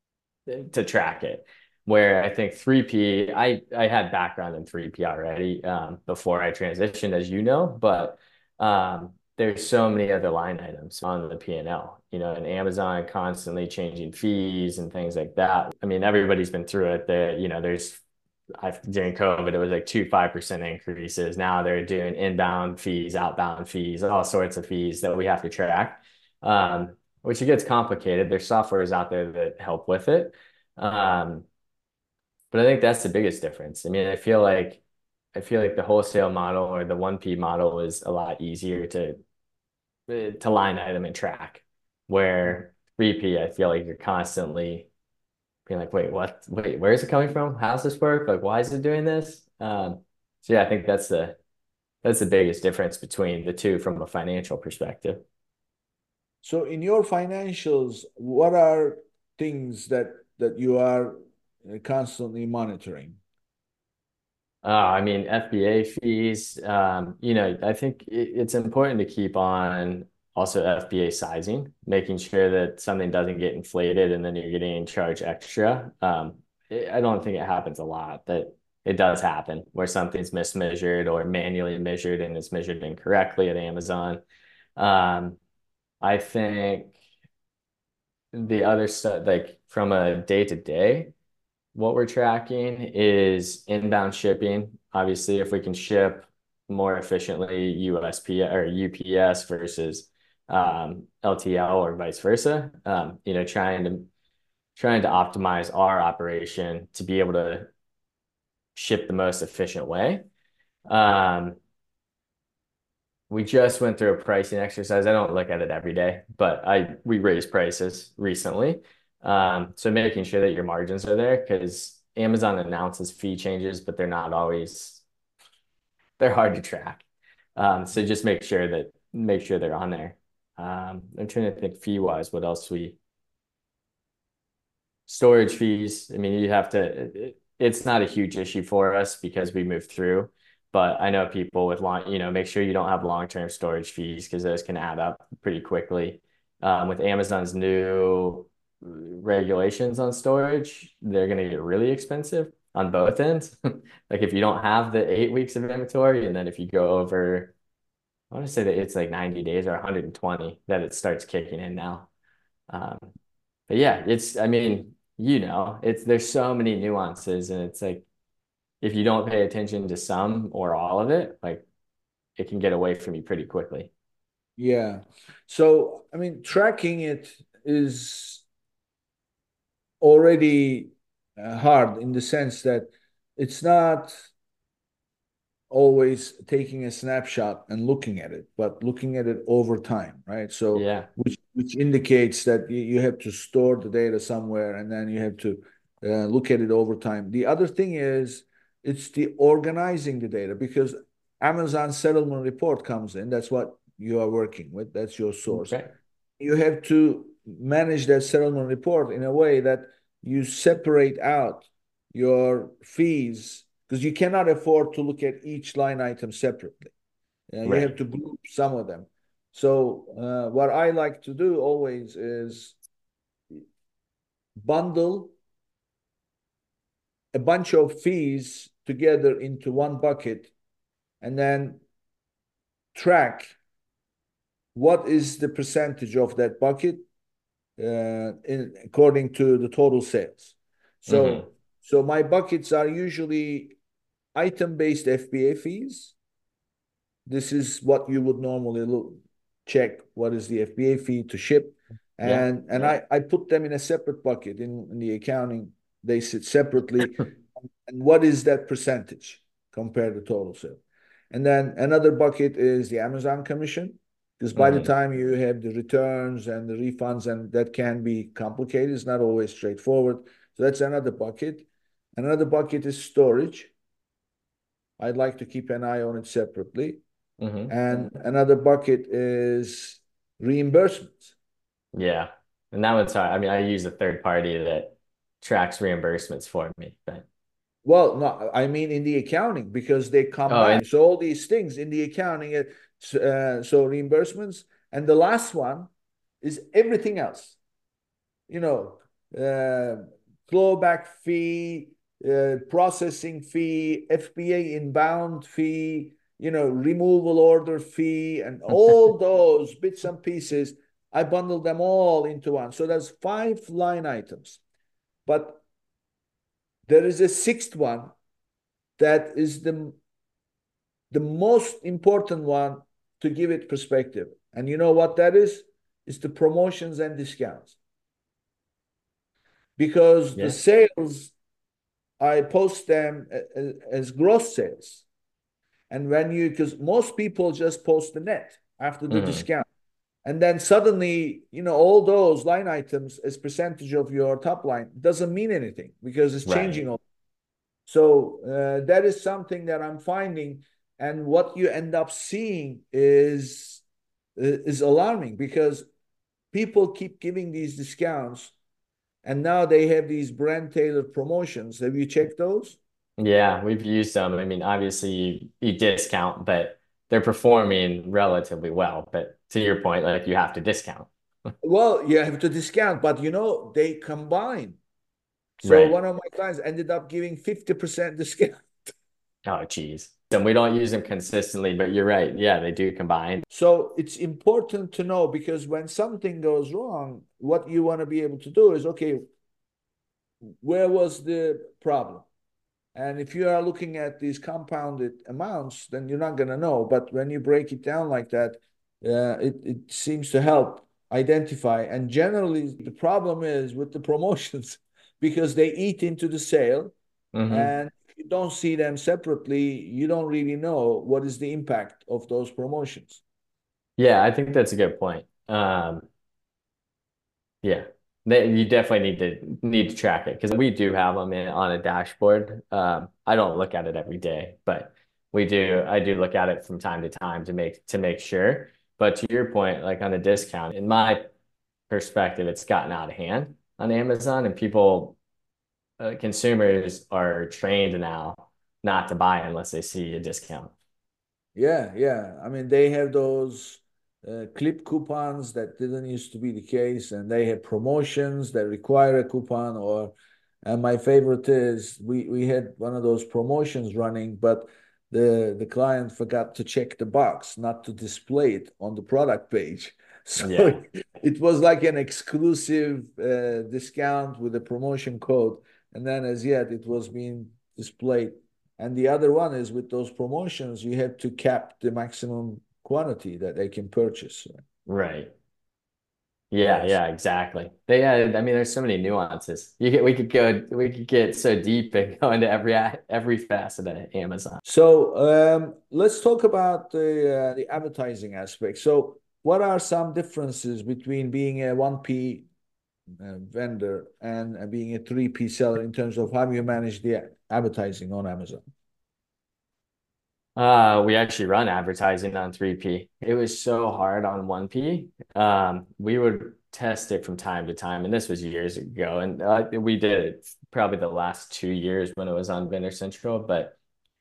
S3: to track it. Where I think three P, I I had background in three P already um, before I transitioned, as you know, but um, there's so many other line items on the P and L, you know, and Amazon constantly changing fees and things like that. I mean, everybody's been through it. That you know, there's I've during COVID, it was like two five percent increases. Now they're doing inbound fees, outbound fees, all sorts of fees that we have to track, um, which it gets complicated. There's softwares out there that help with it. Um, but I think that's the biggest difference. I mean, I feel like I feel like the wholesale model or the one P model is a lot easier to to line item and track. Where three P, I feel like you're constantly being like, wait, what? Wait, where is it coming from? How's this work? Like, why is it doing this? Um, so yeah, I think that's the that's the biggest difference between the two from a financial perspective.
S2: So, in your financials, what are things that that you are uh, constantly monitoring?
S3: Uh, I mean, F B A fees, um, you know, I think it, it's important to keep on also F B A sizing, making sure that something doesn't get inflated and then you're getting charged extra. Um, it, I don't think it happens a lot, but it does happen where something's mismeasured or manually measured and it's measured incorrectly at Amazon. Um, I think the other stuff, like from a day to day, what we're tracking is inbound shipping. Obviously, if we can ship more efficiently U S P S or U P S versus um, L T L or vice versa, um, you know, trying to trying to optimize our operation to be able to ship the most efficient way. Um, we just went through a pricing exercise. I don't look at it every day, but I we raised prices recently. Um, so making sure that your margins are there because Amazon announces fee changes, but they're not always they're hard to track. Um, so just make sure that make sure they're on there. Um, I'm trying to think fee wise, what else we storage fees. I mean, you have to, it, it's not a huge issue for us because we moved through, but I know people with long, you know, make sure you don't have long-term storage fees because those can add up pretty quickly. Um, with Amazon's new regulations on storage, they're going to get really expensive on both ends. Like if you don't have the eight weeks of inventory, and then if you go over, I want to say that it's like ninety days or one hundred twenty that it starts kicking in now. Um, but yeah, it's, I mean, you know, it's there's so many nuances and it's like if you don't pay attention to some or all of it, like it can get away from you pretty quickly.
S2: Yeah. So, I mean, tracking it is already uh, hard in the sense that it's not always taking a snapshot and looking at it, but looking at it over time, right? So,
S3: Yeah.
S2: which which indicates that you, you have to store the data somewhere and then you have to uh, look at it over time. The other thing is it's the organizing the data because Amazon settlement report comes in. That's what you are working with. That's your source.
S3: Okay.
S2: You have to manage that settlement report in a way that you separate out your fees because you cannot afford to look at each line item separately. Uh, you have
S3: Right.
S2: to group some of them. So uh, what I like to do always is bundle a bunch of fees together into one bucket and then track what is the percentage of that bucket uh, in, according to the total sales. So,
S3: Mm-hmm.
S2: so my buckets are usually item-based F B A fees. This is what you would normally look, check what is the F B A fee to ship.
S3: Yeah.
S2: And and I, I put them in a separate bucket in, in the accounting. They sit separately. And what is that percentage compared to total sale? And then another bucket is the Amazon commission, because by the
S3: Mm-hmm.
S2: time you have the returns and the refunds, and that can be complicated, it's not always straightforward. So that's another bucket. Another bucket is storage. I'd like to keep an eye on it separately.
S3: Mm-hmm.
S2: And another bucket is reimbursements.
S3: Yeah. And that one's hard. I mean, I use a third party that tracks reimbursements for me, but
S2: Well, no, I mean in the accounting, because they come
S3: oh, and
S2: back. So all these things in the accounting, uh, so reimbursements, and the last one is everything else. You know, uh, clawback fee, uh, processing fee, F B A inbound fee, you know, removal order fee, and all those bits and pieces. I bundle them all into one. So there's five line items, but there is a sixth one that is the the most important one to give it perspective. And you know what that is? It's the promotions and discounts. Because the
S3: yeah.
S2: sales, I post them as gross sales. And when you, because most people just post the net after the
S3: Mm-hmm.
S2: discount. And then suddenly, you know, all those line items as percentage of your top line doesn't mean anything because it's
S3: Right.
S2: changing all. So uh, that is something that I'm finding, and what you end up seeing is is alarming because people keep giving these discounts, and now they have these brand tailored promotions. Have you checked those?
S3: Yeah, we've used them. I mean, obviously you, you discount, but they're performing relatively well. But to your point, like you have to discount.
S2: Well, you have to discount, but you know they combine. So
S3: Right.
S2: one of my clients ended up giving fifty percent discount.
S3: Oh, geez. And we don't use them consistently, but you're right. Yeah, they do combine.
S2: So it's important to know, because when something goes wrong, what you want to be able to do is, okay, where was the problem? And if you are looking at these compounded amounts, then you're not going to know. But when you break it down like that, uh, it, it seems to help identify. And generally, the problem is with the promotions because they eat into the sale.
S3: Hmm.
S2: And if you don't see them separately, you don't really know what is the impact of those promotions.
S3: Yeah, I think that's a good point. Um, yeah, they, you definitely need to need to track it because we do have them in on a dashboard. Um, I don't look at it every day, but we do. I do look at it from time to time to make to make sure. But to your point, like on the discount, in my perspective, it's gotten out of hand on Amazon, and people, uh, consumers are trained now not to buy unless they see a discount.
S2: Yeah, yeah. I mean, they have those uh, clip coupons that didn't used to be the case, and they have promotions that require a coupon. Or, and my favorite is we we had one of those promotions running, but the the client forgot to check the box, not to display it on the product page. So
S3: Yeah.
S2: it was like an exclusive uh, discount with a promotion code, and then as yet it was being displayed. And the other one is with those promotions, you have to cap the maximum quantity that they can purchase.
S3: Right. Yeah,
S2: Yes.
S3: yeah, exactly. They, yeah, I mean, there's so many nuances. You could, we could go, we could get so deep and go into every every facet of Amazon.
S2: So um, let's talk about the uh, the advertising aspect. So what are some differences between being a one P uh, vendor and uh, being a three P seller in terms of how you manage the advertising on Amazon?
S3: Uh, we actually run advertising on three P. It was so hard on one P. Um, we would test it from time to time, and this was years ago. And uh, we did it probably the last two years when it was on Vendor Central. But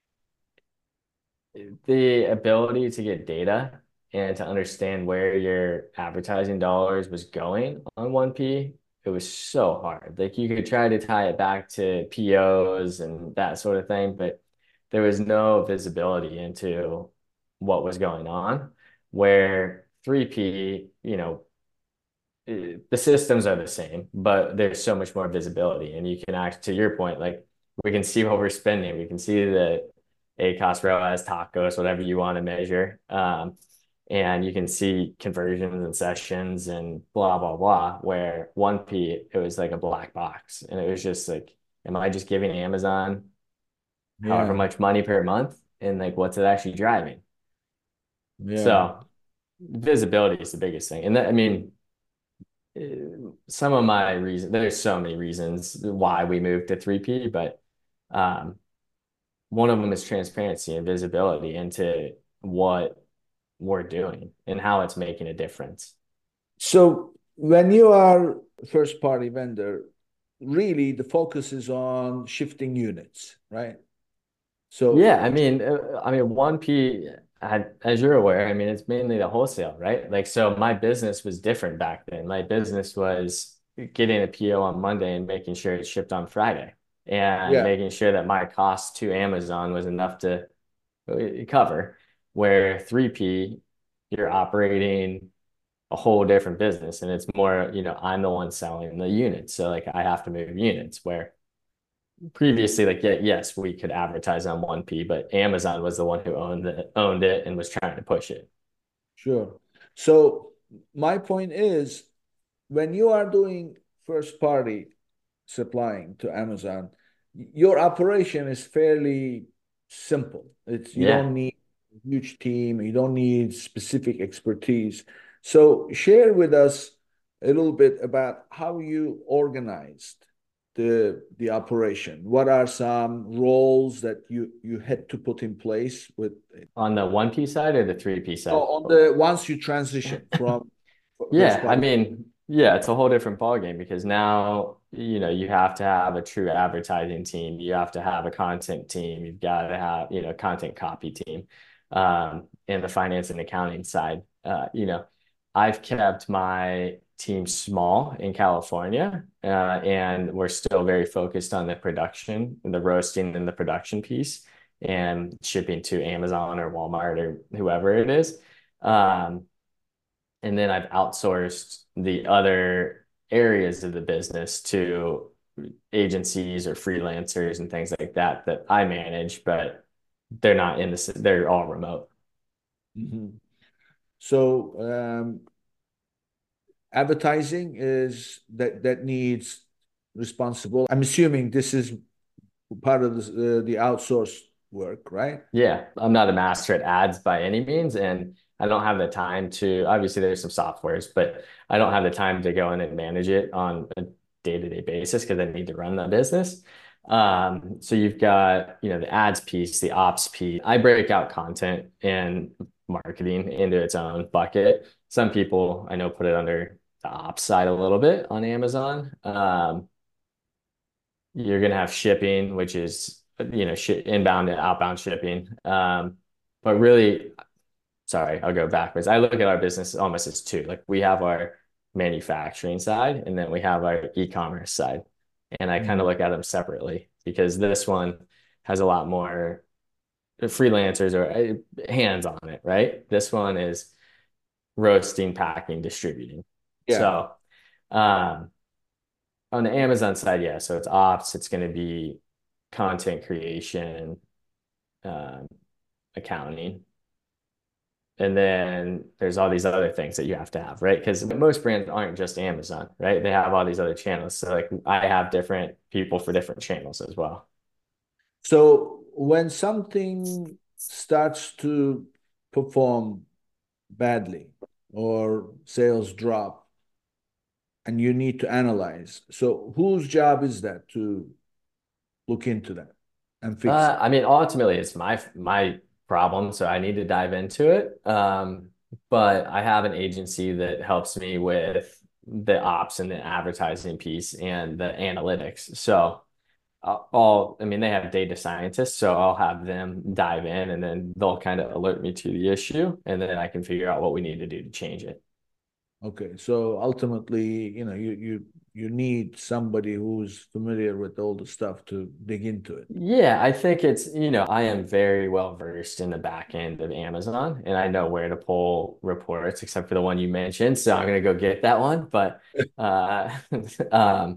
S3: the ability to get data and to understand where your advertising dollars was going on one P it was so hard. Like you could try to tie it back to P Os and that sort of thing, but there was no visibility into what was going on. Where three P, you know, eh, the systems are the same, but there's so much more visibility. And you can act to your point, like we can see what we're spending. We can see the A C O S, ROAS, tacos, whatever you want to measure. Um, and you can see conversions and sessions and blah, blah, blah. Where one P, it was like a black box. And it was just like, am I just giving Amazon however
S2: Yeah,
S3: much money per month? And like, what's it actually driving?
S2: yeah.
S3: So visibility is the biggest thing. And that, I mean, uh, some of my reasons, there's so many reasons why we moved to three P, but um, one of them is transparency and visibility into what we're doing and how it's making a difference.
S2: So when you are first party vendor, really the focus is on shifting units, right? So
S3: Yeah, I mean, uh, I mean, one P, I, as you're aware, I mean, it's mainly the wholesale, right? Like, so my business was different back then. My business was getting a P O on Monday and making sure it's shipped on Friday and
S2: yeah,
S3: making sure that my cost to Amazon was enough to uh, cover. Where three P, you're operating a whole different business and it's more, you know, I'm the one selling the units. So like I have to move units where previously, like, yeah, yes, we could advertise on one P, but Amazon was the one who owned it, owned it and was trying to push it.
S2: sure. So my point is when you are doing first party supplying to Amazon, your operation is fairly simple. It's you
S3: Yeah.
S2: don't need a huge team, you don't need specific expertise. So share with us a little bit about how you organized the the operation. What are some roles that you you had to put in place with
S3: On the one P side or the three P
S2: oh,
S3: side?
S2: on the once you transition from first
S3: Yeah, I
S2: party?
S3: mean, yeah, it's a whole different ballgame because now, you know, you have to have a true advertising team. You have to have a content team. You've got to have, you know, content copy team. Um, and the finance and accounting side. Uh, you know, I've kept my team small in California, uh, and we're still very focused on the production, the roasting and the production piece and shipping to Amazon or Walmart or whoever it is. Um, and then I've outsourced the other areas of the business to agencies or freelancers and things like that that I manage, but they're not in this, they're all remote.
S2: Mhm. So um, advertising is that that needs responsible. I'm assuming this is part of the, uh, the outsourced work, right?
S3: Yeah, I'm not a master at ads by any means, and I don't have the time to, obviously there's some softwares, but I don't have the time to go in and manage it on a day-to-day basis because I need to run the business. Um, so you've got, you know, the ads piece, the ops piece. I break out content and marketing into its own bucket. Some people I know put it under the ops side a little bit on Amazon. Um, you're going to have shipping, which is, you know, sh inbound and outbound shipping. Um, but really, sorry, I'll go backwards. I look at our business almost as two. Like we have our manufacturing side and then we have our e-commerce side. And I kind of
S2: Mhm.
S3: look at them separately because this one has a lot more freelancers or uh, hands on it, right? This one is roasting, packing, distributing.
S2: Yeah.
S3: So, um, on the Amazon side, yeah, so it's ops, it's going to be content creation, um, accounting, and then there's all these other things that you have to have, right? Because most brands aren't just Amazon, right? They have all these other channels. So like I have different people for different channels as well.
S2: So when something starts to perform badly or sales drop and you need to analyze, so whose job is that to look into that and fix
S3: Uh,
S2: it?
S3: I mean, ultimately, it's my my problem, so I need to dive into it. Um, but I have an agency that helps me with the ops and the advertising piece and the analytics. So I'll, I'll- I mean, they have data scientists, so I'll have them dive in, and then they'll kind of alert me to the issue, and then I can figure out what we need to do to change it.
S2: Okay, so ultimately, you know, you you you need somebody who's familiar with all the stuff to dig into it.
S3: Yeah, I think it's, you know, I am very well versed in the back end of Amazon and I know where to pull reports except for the one you mentioned. So I'm gonna go get that one. But uh um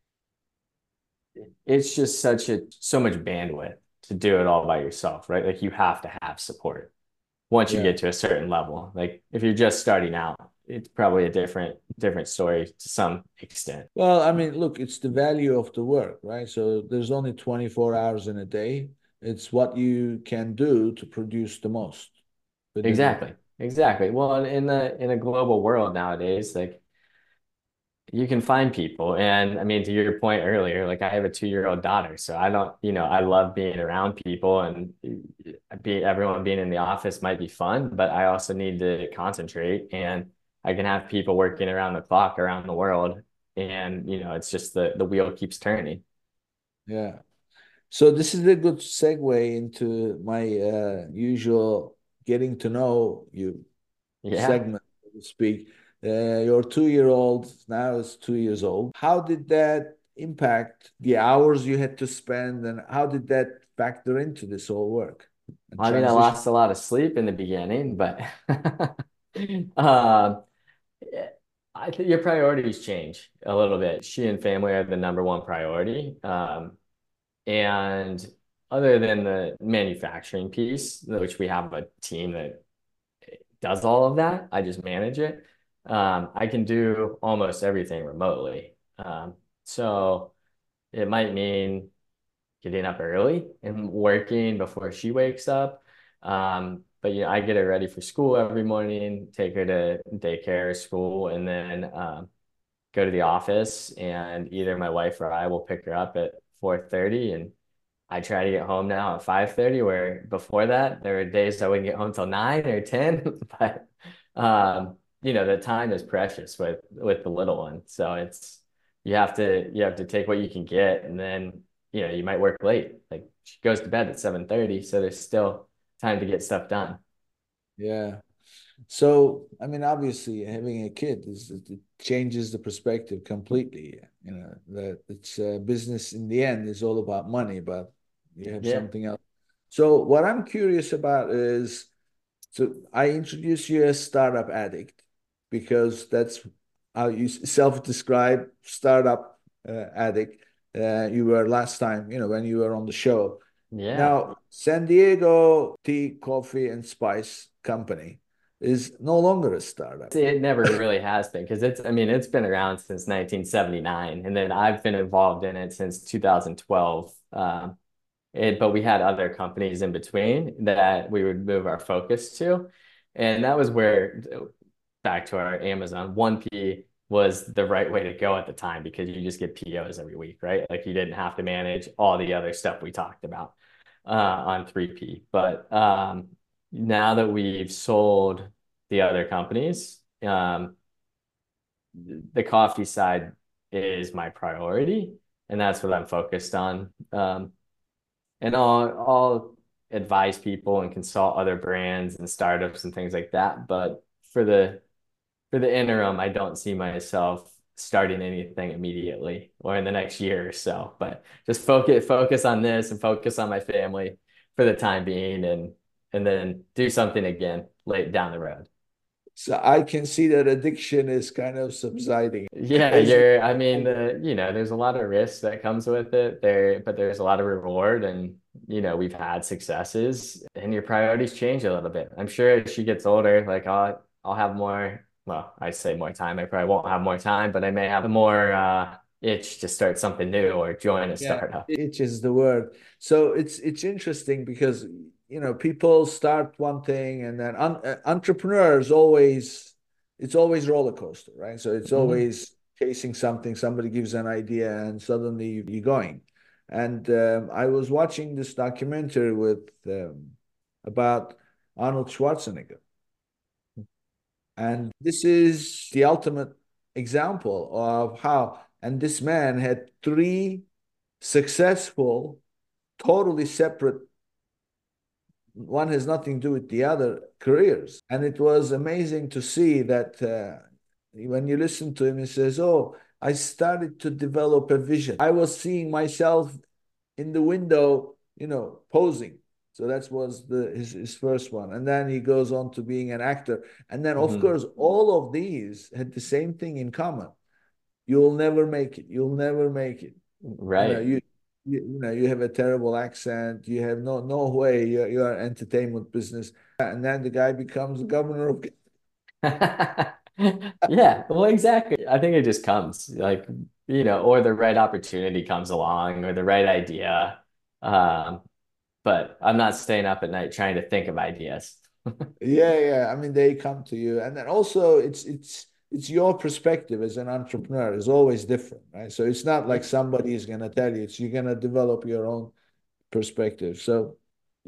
S3: it's just such a so much bandwidth to do it all by yourself, right? Like you have to have support once you
S2: Yeah.
S3: get to a certain level. Like if you're just starting out, it's probably a different different story to some extent.
S2: Well, I mean, look, it's the value of the work, right? So there's only twenty-four hours in a day. It's what you can do to produce the most within the day.
S3: Exactly. Exactly. Well, in the in a global world nowadays, like you can find people. And I mean, to your point earlier, like I have a two-year-old daughter, so I don't, you know, I love being around people and be everyone being in the office might be fun, but I also need to concentrate and I can have people working around the clock around the world. And, you know, it's just the the wheel keeps turning.
S2: Yeah. So this is a good segue into my uh, usual getting to know you
S3: Yeah.
S2: segment, so to speak. Uh, your two-year-old now is two years old. How did that impact the hours you had to spend, and how did that factor into this whole work and
S3: I mean, I
S2: transition?
S3: lost a lot of sleep in the beginning, but um, I think your priorities change a little bit. She and family are the number one priority. Um, and other than the manufacturing piece, which we have a team that does all of that, I just manage it. Um, I can do almost everything remotely. Um, so it might mean getting up early and working before she wakes up. Um, but you know, I get her ready for school every morning, take her to daycare or school, and then um, go to the office. And either my wife or I will pick her up at four thirty, and I try to get home now at five thirty. Where before that, there were days I wouldn't get home till nine or ten. But um, you know, the time is precious with with the little one, so it's you have to you have to take what you can get, and then you know you might work late. Like she goes to bed at seven thirty, so there's still time to get stuff done.
S2: Yeah. So, I mean, obviously, having a kid is it changes the perspective completely. You know, that it's uh, business in the end is all about money, but you have
S3: Yeah,
S2: something else. So, what I'm curious about is, so I introduce you as startup addict because that's how you self-describe startup uh, addict. Uh, you were last time, you know, when you were on the show.
S3: yeah.
S2: Now, San Diego Tea, Coffee, and Spice Company is no longer a startup.
S3: It never really has been because it's, I mean, it's been around since nineteen seventy-nine, and then I've been involved in it since two thousand twelve. Um, It, but we had other companies in between that we would move our focus to. And that was where, back to our Amazon, one P was the right way to go at the time because you just get P Os every week, right? Like you didn't have to manage all the other stuff we talked about uh, on three P. But um, now that we've sold the other companies, um, the coffee side is my priority, and that's what I'm focused on. Um, and I'll I'll advise people and consult other brands and startups and things like that. But for the for the interim, I don't see myself starting anything immediately or in the next year or so. But just focus focus on this and focus on my family for the time being, and and then do something again late down the road.
S2: So I can see that addiction is kind of subsiding
S3: Yeah,
S2: as you.
S3: you're, I mean, the, you know, there's a lot of risk that comes with it there, but there's a lot of reward and, you know, we've had successes and your priorities change a little bit. I'm sure as she gets older, like I'll, I'll have more, well, I say more time. I probably won't have more time, but I may have more uh, itch to start something new or join a
S2: Yeah,
S3: startup.
S2: itch is the word. So it's it's interesting because you know people start one thing and then un uh, entrepreneurs always it's always roller coaster, right? So it's
S3: Mhm.
S2: always chasing something. Somebody gives an idea and suddenly you- you're going. And um, I was watching this documentary with um, about Arnold Schwarzenegger, and this is the ultimate example of how. And this man had three successful, totally separate, one has nothing to do with the other careers. And it was amazing to see that uh, when you listen to him, he says, "Oh, I started to develop a vision. I was seeing myself in the window, you know, posing." So that was the his, his first one. And then he goes on to being an actor. And then, of mm-hmm. course, all of these had the same thing in common. You'll never make it. You'll never make it.
S3: Right.
S2: You know, you, you, you know, you have a terrible accent. You have no no way. You're, you're entertainment business. And then the guy becomes the governor of...
S3: Yeah, well, exactly. I think it just comes like, you know, or the right opportunity comes along or the right idea. Um, but I'm not staying up at night trying to think of ideas.
S2: Yeah, yeah. I mean, they come to you. And then also it's, it's, it's your perspective as an entrepreneur is always different, right? So it's not like somebody is going to tell you, it's you're going to develop your own perspective. So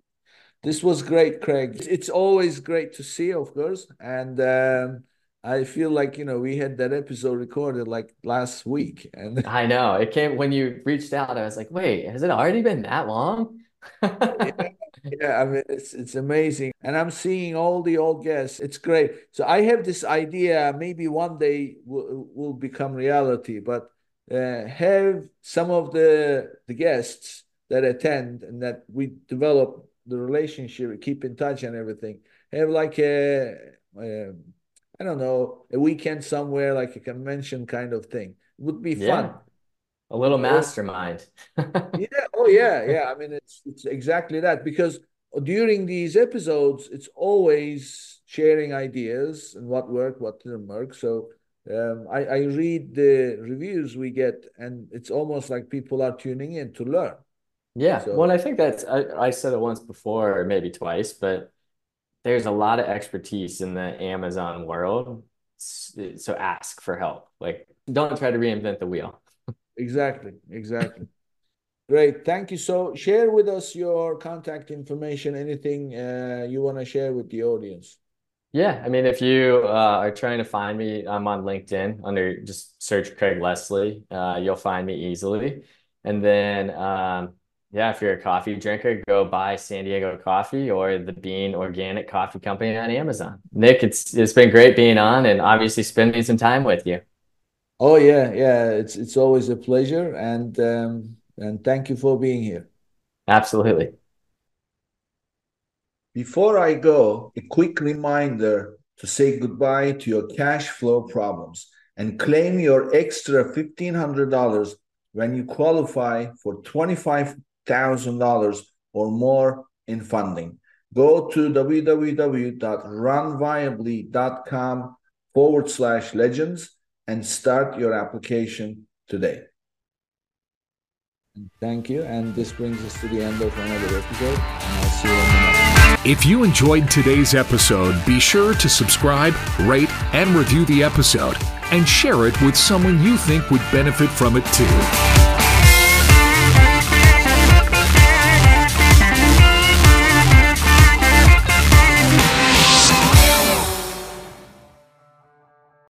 S2: this was great, Craig. It's always great to see you, of course. And um, I feel like, you know, we had that episode recorded like last week. And
S3: I know it came when you reached out. I was like, wait, has it already been that long?
S2: Yeah. Yeah, I mean, it's it's amazing. And I'm seeing all the old guests. It's great. So I have this idea, maybe one day will, will become reality, but uh, have some of the, the guests that attend and that we develop the relationship, keep in touch and everything, have like a, a I don't know, a weekend somewhere, like a convention kind of thing. It would be
S3: Yeah.
S2: fun.
S3: A little mastermind.
S2: Yeah. Oh, yeah. Yeah. I mean, it's it's exactly that, because during these episodes, it's always sharing ideas and what worked, what didn't work. So um, I, I read the reviews we get, and it's almost like people are tuning in to learn.
S3: Yeah.
S2: So,
S3: well, I think that's, I, I said it once before, or maybe twice, but there's a lot of expertise in the Amazon world. So ask for help. Like, don't try to reinvent the wheel.
S2: Exactly, exactly. Great, thank you. So share with us your contact information, anything uh, you want to share with the audience.
S3: Yeah, I mean, if you uh, are trying to find me, I'm on LinkedIn under just search Craig Leslie. Uh, you'll find me easily. And then, um, yeah, if you're a coffee drinker, go buy San Diego Coffee or the Bean Organic Coffee Company on Amazon. Nick, it's it's been great being on and obviously spending some time with you.
S2: Oh yeah, yeah. It's it's always a pleasure, and um, and thank you for being here.
S3: Absolutely.
S2: Before I go, a quick reminder to say goodbye to your cash flow problems and claim your extra fifteen hundred dollars when you qualify for twenty-five thousand dollars or more in funding. Go to www.runviably.com forward slash legends and start your application today. Thank you. And this brings us to the end of another episode. And I'll see you in the next.
S1: If you enjoyed today's episode, be sure to subscribe, rate, and review the episode, and share it with someone you think would benefit from it too.